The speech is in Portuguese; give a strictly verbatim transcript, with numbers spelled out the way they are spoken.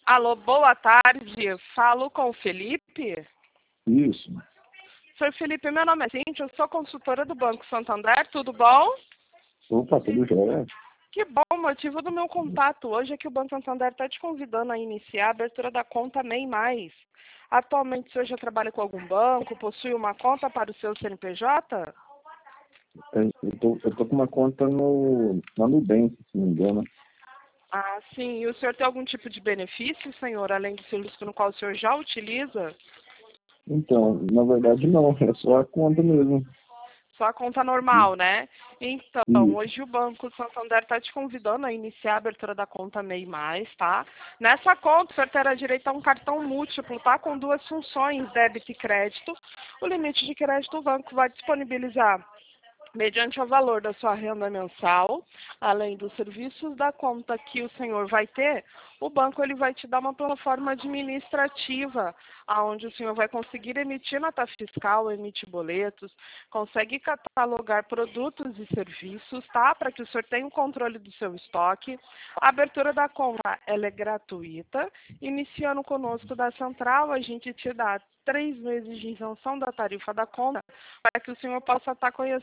Alô, boa tarde. Falo com o Felipe? Isso. Senhor Felipe, meu nome é Cintia, eu sou consultora do Banco Santander, tudo bom? Opa, tudo jóia? Que bom, o motivo do meu contato hoje é que o Banco Santander está te convidando a iniciar a abertura da conta MEI Mais. Atualmente, o senhor já trabalha com algum banco, possui uma conta para o seu C N P J? Eu eu tô, eu tô com uma conta no, na Nubank, se não me engano. Ah, sim. E o senhor tem algum tipo de benefício, senhor, além do serviço no qual o senhor já utiliza? Então, na verdade não, é só a conta mesmo. Só a conta normal, né? Então, Isso. hoje o Banco Santander está te convidando a iniciar a abertura da conta MEI Mais, tá? Nessa conta, o senhor terá direito a um cartão múltiplo, tá? Com duas funções, débito e crédito. O limite de crédito o banco vai disponibilizar mediante o valor da sua renda mensal, além dos serviços da conta que o senhor vai ter, o banco ele vai te dar uma plataforma administrativa, onde o senhor vai conseguir emitir nota fiscal, emitir boletos, consegue catalogar produtos e serviços, tá? Para que o senhor tenha o controle do seu estoque. A abertura da conta ela é gratuita. Iniciando conosco da central, a gente te dá três meses de isenção da tarifa da conta, para que o senhor possa estar conhecendo